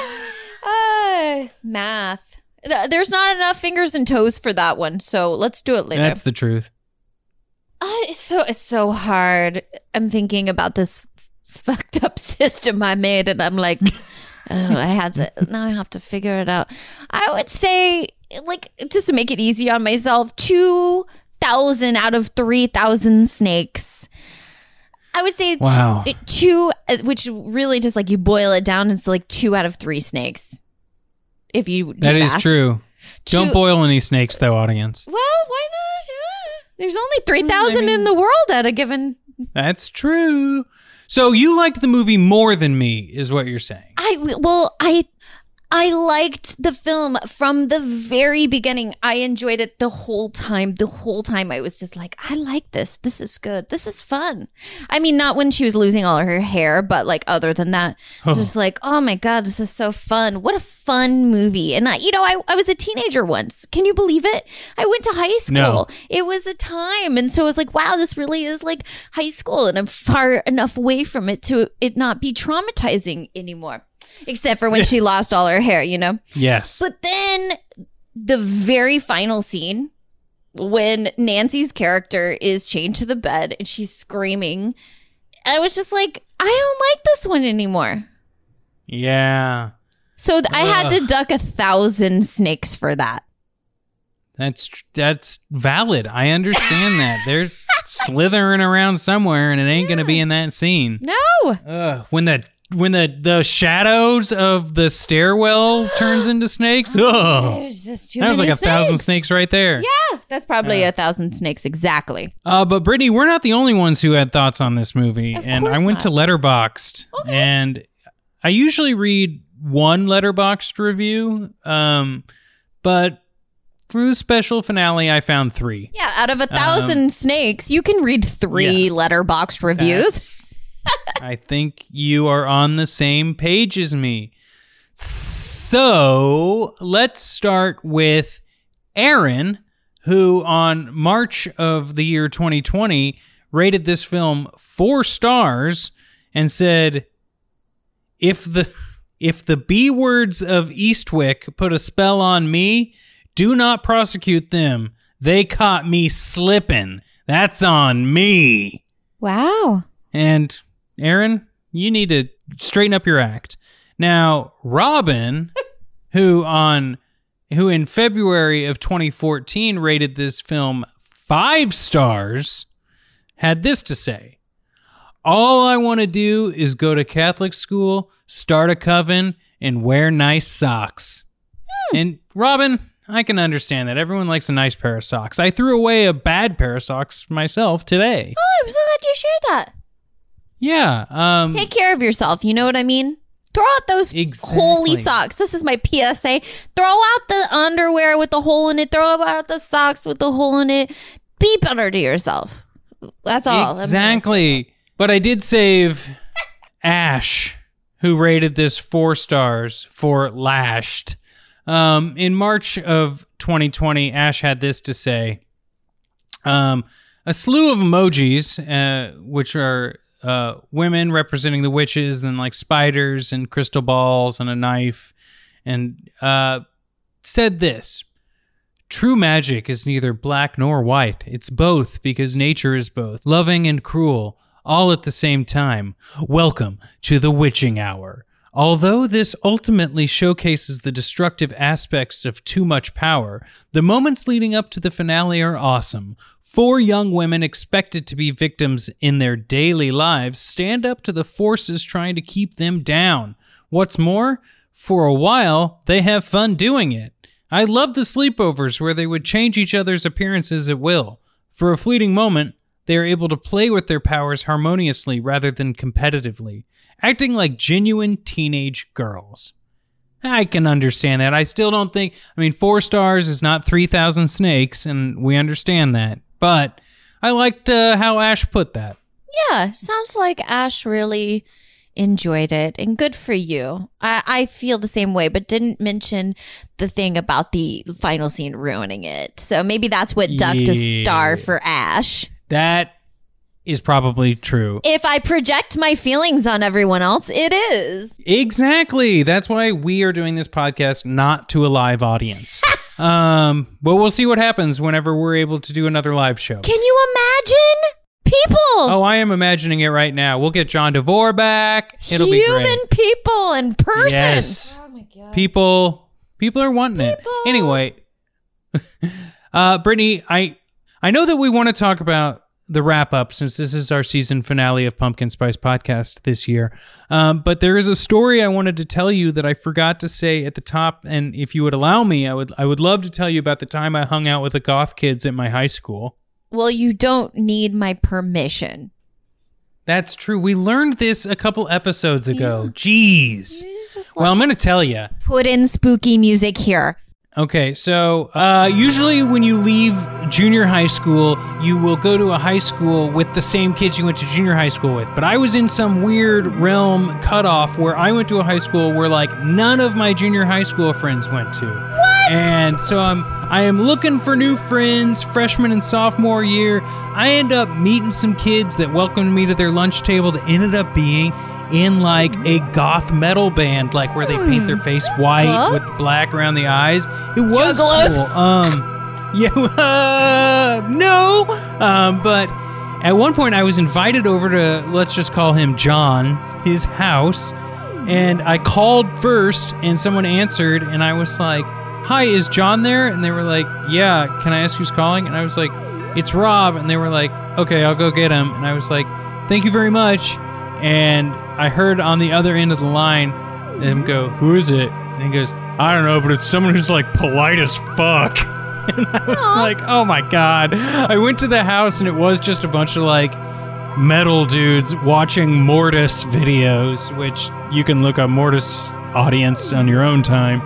uh, math. There's not enough fingers and toes for that one, so let's do it later. That's the truth. Uh, it's so it's so hard. I'm thinking about this fucked up system I made, and I'm like, oh, I had to now I have to figure it out. I would say, like, just to make it easy on myself, two thousand out of three thousand snakes. I would say wow. t- two, which really just like you boil it down, it's like two out of three snakes. If you do that is math. true. Two, Don't boil any snakes, though, audience. Well, why not? There's only three thousand I mean, in the world at a given. That's true. So you liked the movie more than me, is what you're saying. I, well, I, I liked the film from the very beginning. I enjoyed it the whole time. The whole time I was just like, I like this. This is good. This is fun. I mean, not when she was losing all her hair, but like other than that, oh. just like, oh my God, this is so fun. What a fun movie. And I, you know, I, I was a teenager once. Can you believe it? I went to high school. No. It was a time. And so I was like, wow, this really is like high school. And I'm far enough away from it to it not be traumatizing anymore. Except for when she lost all her hair, you know? Yes. But then the very final scene when Nancy's character is chained to the bed and she's screaming, I was just like, I don't like this one anymore. Yeah. So th- I had to duck a thousand snakes for that. That's that's valid. I understand that. They're slithering around somewhere and it ain't yeah. going to be in that scene. No. Uh, when the When the, the shadows of the stairwell turns into snakes, oh, there's just too that was many like a snakes. thousand snakes right there. Yeah, that's probably uh, a thousand snakes exactly. Uh, but Brittany, we're not the only ones who had thoughts on this movie, of and course I went not. to Letterboxd, okay. and I usually read one Letterboxd review, um, but for the special finale, I found three. Yeah, out of a thousand um, snakes, you can read three yeah, Letterboxd reviews. I think you are on the same page as me. So let's start with Aaron, who on March of the year twenty twenty rated this film four stars and said, if the if the B words of Eastwick put a spell on me, do not prosecute them. They caught me slipping. That's on me. Wow. And Aaron, you need to straighten up your act. Now, Robin, who on who in February of twenty fourteen rated this film five stars, had this to say: all I want to do is go to Catholic school, start a coven, and wear nice socks. Hmm. And Robin, I can understand that. Everyone likes a nice pair of socks. I threw away a bad pair of socks myself today. Oh, I'm so glad you shared that. Yeah. Um, Take care of yourself. You know what I mean? Throw out those exactly. holy socks. This is my P S A. Throw out the underwear with the hole in it. Throw out the socks with the hole in it. Be better to yourself. That's all. Exactly. But I did save Ash, who rated this four stars for Lashed. Um, in March of twenty twenty, Ash had this to say. Um, a slew of emojis, uh, which are uh, women representing the witches, and like spiders and crystal balls and a knife, and uh, said this: true magic is neither black nor white. It's both, because nature is both, loving and cruel, all at the same time. Welcome to the Witching Hour. Although this ultimately showcases the destructive aspects of too much power, the moments leading up to the finale are awesome. Four young women expected to be victims in their daily lives stand up to the forces trying to keep them down. What's more, for a while, they have fun doing it. I love the sleepovers where they would change each other's appearances at will. For a fleeting moment, they are able to play with their powers harmoniously rather than competitively, acting like genuine teenage girls. I can understand that. I still don't think, I mean, four stars is not three thousand snakes, and we understand that. But I liked uh, how Ash put that. Yeah, sounds like Ash really enjoyed it, and good for you. I, I feel the same way, but didn't mention the thing about the final scene ruining it. So maybe that's what ducked Yeah. a star for Ash. That is probably true. If I project my feelings on everyone else, it is. Exactly. That's why we are doing this podcast not to a live audience. um, but we'll see what happens whenever we're able to do another live show. Can you imagine people? Oh, I am imagining it right now. We'll get John DeVore back. It'll be great. Human people in person. Yes. Oh my God. People, people are wanting People. it. Anyway, uh, Brittany, I, I know that we want to talk about the wrap up since this is our season finale of Pumpkin Spice Podcast this year. Um, but there is a story I wanted to tell you that I forgot to say at the top. And if you would allow me, I would, I would love to tell you about the time I hung out with the goth kids at my high school. Well, you don't need my permission. That's true. We learned this a couple episodes ago. Yeah. Jeez. Like, well, I'm going to tell you. Put in spooky music here. Okay, so uh, usually when you leave junior high school, you will go to a high school with the same kids you went to junior high school with. But I was in some weird realm cutoff where I went to a high school where like none of my junior high school friends went to. What? And so I'm I am looking for new friends, freshman and sophomore year. I end up meeting some kids that welcomed me to their lunch table that ended up being in like a goth metal band, like where they paint their face white cool. with black around the eyes. It was Juggalos? cool. Um, yeah, uh, no. Um, but at one point I was invited over to, let's just call him John, his house, and I called first, and someone answered, and I was like, "Hi, is John there?" And they were like, "Yeah, can I ask who's calling?" And I was like, "It's Rob." And they were like, "Okay, I'll go get him." And I was like, "Thank you very much." And I heard on the other end of the line him go, "Who is it?" And he goes, "I don't know, but it's someone who's like polite as fuck." And I was Aww. like, oh my God. I went to the house and it was just a bunch of like metal dudes watching Mortis videos, which you can look up Mortis audience on your own time.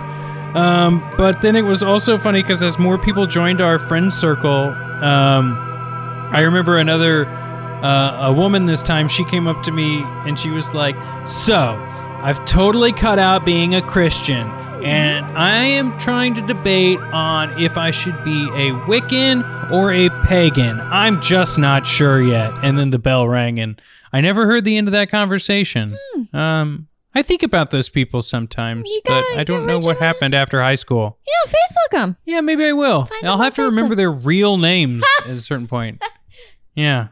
Um, but then it was also funny because as more people joined our friend circle, um, I remember another Uh, a woman this time, she came up to me and she was like, "So, I've totally cut out being a Christian, and I am trying to debate on if I should be a Wiccan or a pagan. I'm just not sure yet." And then the bell rang, and I never heard the end of that conversation. Hmm. Um, I think about those people sometimes, gotta, but I don't know what happened after high school. Yeah, Facebook them. Yeah, maybe I will. Find I'll have to Facebook. remember their real names at a certain point. Yeah.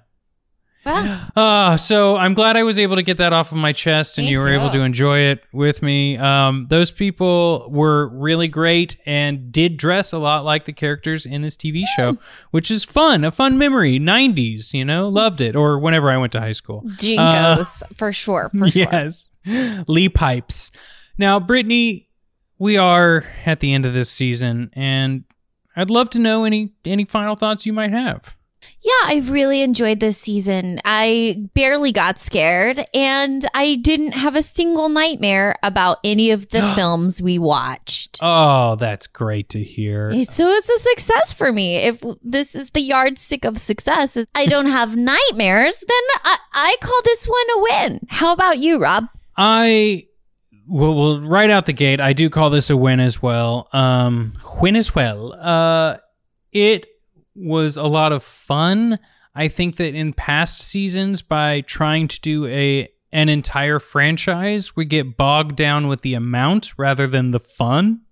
Wow. Uh, so I'm glad I was able to get that off of my chest and Me you were too. able to enjoy it with me. Um, those people were really great and did dress a lot like the characters in this T V show, which is fun, a fun memory. nineties, you know, loved it. Or whenever I went to high school. Jinkos, uh, for sure, for sure. Yes. Lee Pipes. Now, Brittany, we are at the end of this season and I'd love to know any any final thoughts you might have. Yeah, I've really enjoyed this season. I barely got scared, and I didn't have a single nightmare about any of the films we watched. Oh, that's great to hear. So it's a success for me. If this is the yardstick of success, I don't have nightmares, then I, I call this one a win. How about you, Rob? I... Well, well, right out the gate, I do call this a win as well. Um, win as well. Uh, it... was a lot of fun. I think that in past seasons, by trying to do a an entire franchise, we get bogged down with the amount rather than the fun.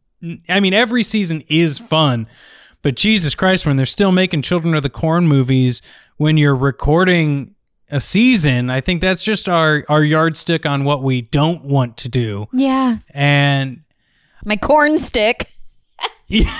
I mean, every season is fun, but Jesus Christ, when they're still making Children of the Corn movies, when you're recording a season, I think that's just our, our yardstick on what we don't want to do. Yeah. And my corn stick. Yeah.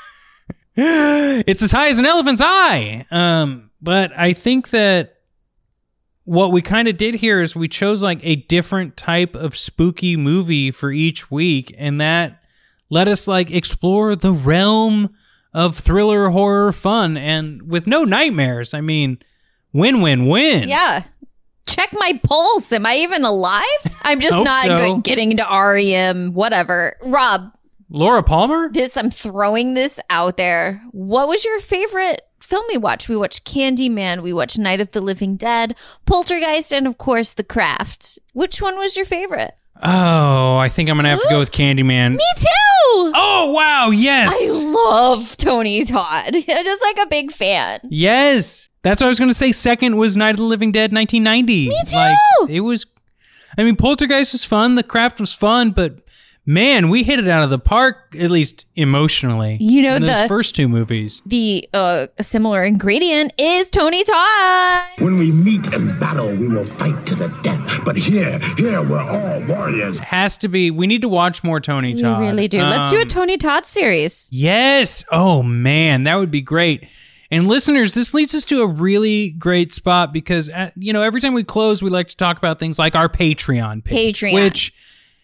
It's as high as an elephant's eye. Um, but I think that what we kind of did here is we chose like a different type of spooky movie for each week, and that let us like explore the realm of thriller, horror, fun, and with no nightmares. I mean, win, win, win. Yeah. Check my pulse. Am I even alive? I'm just Hope not so. good getting into R E M, whatever. Rob. Laura Palmer? This, I'm throwing this out there. What was your favorite film we watched? We watched Candyman, we watched Night of the Living Dead, Poltergeist, and of course, The Craft. Which one was your favorite? Oh, I think I'm going to have to go with Candyman. Me too! Oh, wow, yes! I love Tony Todd. I'm just like a big fan. Yes! That's what I was going to say. Second was Night of the Living Dead, nineteen ninety. Me too! Like, it was... I mean, Poltergeist was fun, The Craft was fun, but... man, we hit it out of the park, at least emotionally. You know, in those the first two movies. The uh, similar ingredient is Tony Todd. When we meet in battle, we will fight to the death. But here, here, we're all warriors. It has to be. We need to watch more Tony We Todd. really do. Um, Let's do a Tony Todd series. Yes. Oh, man, that would be great. And listeners, this leads us to a really great spot because, uh, you know, every time we close, we like to talk about things like our Patreon page. Patreon. Which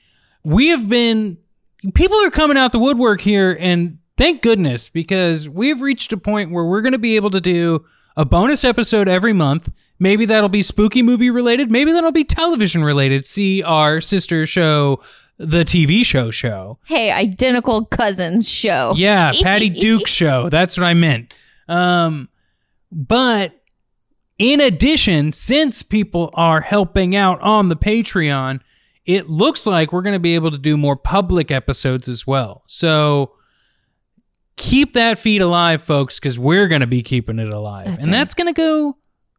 we have been, people are coming out the woodwork here, and thank goodness, because we've reached a point where we're going to be able to do a bonus episode every month. Maybe that'll be spooky movie related. Maybe that'll be television related. See our sister show, the T V show show. Hey, Identical Cousins show. Yeah, Patty Duke show. That's what I meant. Um, but in addition, since people are helping out on the Patreon, it looks like we're going to be able to do more public episodes as well. So keep that feed alive, folks, because we're going to be keeping it alive. That's and right. that's going to go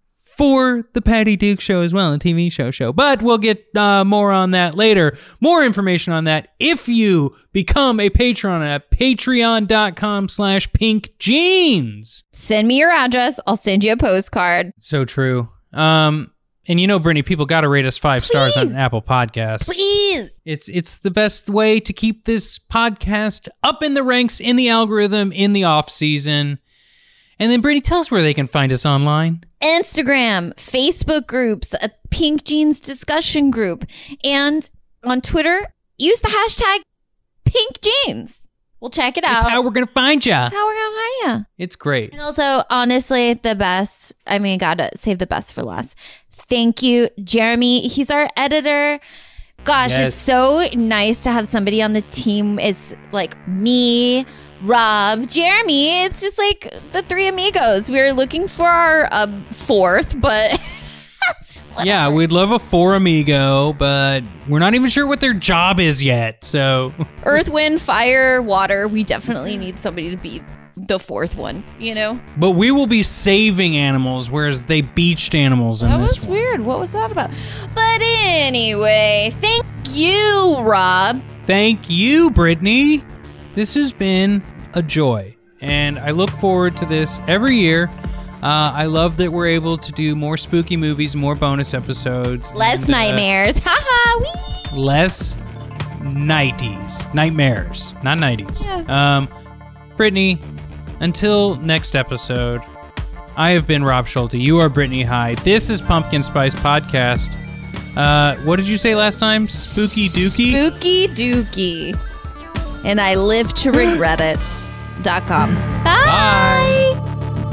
for the Patty Duke show as well, the T V show show. But we'll get uh, more on that later. More information on that if you become a patron at patreon.com slash pink jeans. Send me your address. I'll send you a postcard. So true. Um, and you know, Brittany, people got to rate us five Please. stars on Apple Podcasts. Please. It's it's the best way to keep this podcast up in the ranks, in the algorithm, in the off season. And then, Brittany, tell us where they can find us online. Instagram, Facebook groups, a Pink Jeans discussion group, and on Twitter, use the hashtag Pink Jeans. We'll check it out. That's how we're going to find you. That's how we're going to find you. It's great. And also, honestly, the best, I mean, gotta save the best for last. Thank you, Jeremy. He's our editor. Gosh, Yes. it's so nice to have somebody on the team. It's like me, Rob, Jeremy. It's just like the three amigos. We were looking for our uh, fourth, but Yeah, we'd love a four amigo, but we're not even sure what their job is yet. So Earth, Wind, Fire, Water. We definitely need somebody to be the fourth one, you know? But we will be saving animals, whereas they beached animals in That this was one. weird. What was that about? But anyway, thank you, Rob. Thank you, Brittany. This has been a joy, and I look forward to this every year. Uh, I love that we're able to do more spooky movies, more bonus episodes. Less and, uh, nightmares. Haha, wee. less nineties. Nightmares, not nineties. Yeah. Um, Brittany, until next episode, I have been Rob Schulte. You are Brittany Hyde. This is Pumpkin Spice Podcast. Uh, what did you say last time? Spooky Dookie? Spooky Dookie. And I live to regret it. Dot com. Bye. Bye.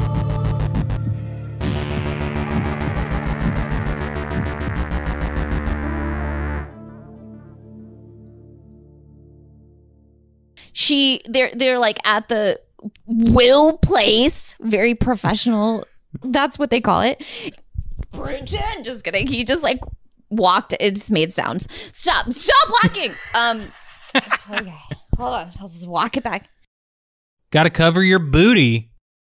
She, they're they're like at the Will place, very professional. That's what they call it. Bridget, just kidding. He just like walked. It just made sounds. Stop! Stop walking. Um. Okay, hold on. I'll just walk it back. Gotta cover your booty.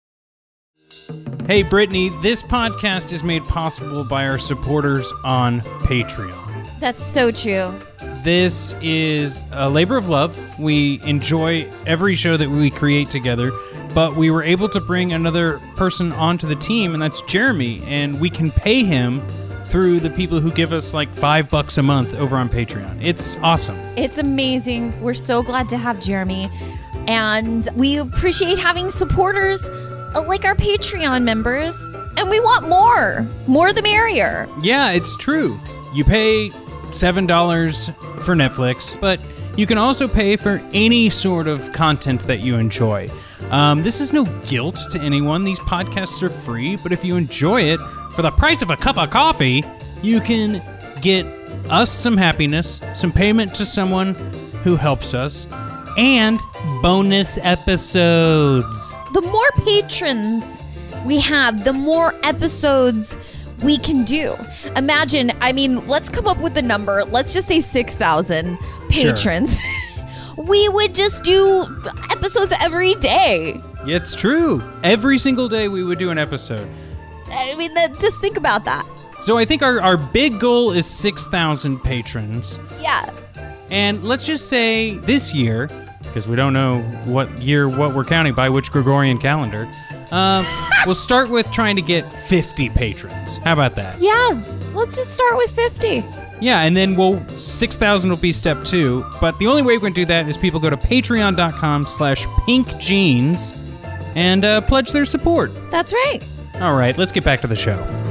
Hey, Brittany, this podcast is made possible by our supporters on Patreon. That's so true. This is a labor of love. We enjoy every show that we create together, but we were able to bring another person onto the team, and that's Jeremy, and we can pay him through the people who give us like five bucks a month over on Patreon. It's awesome. It's amazing. We're so glad to have Jeremy, and we appreciate having supporters like our Patreon members, and we want more. More the merrier. Yeah, it's true. You pay seven dollars for Netflix, but you can also pay for any sort of content that you enjoy. Um, this is no guilt to anyone. These podcasts are free, but if you enjoy it, for the price of a cup of coffee, you can get us some happiness, some payment to someone who helps us, and bonus episodes. The more patrons we have, the more episodes we can do. Imagine, I mean, let's come up with the number. Let's just say six thousand patrons. Sure. We would just do episodes every day. It's true. Every single day we would do an episode. I mean, that, just think about that. So I think our, our big goal is six thousand patrons. Yeah. And let's just say this year, because we don't know what year, what we're counting by, which Gregorian calendar, uh, we'll start with trying to get fifty patrons. How about that? Yeah, let's just start with fifty. Yeah, and then we'll six thousand will be step two. But the only way we're going to do that is people go to patreon.com slash pinkjeans and uh, pledge their support. That's right. All right, let's get back to the show.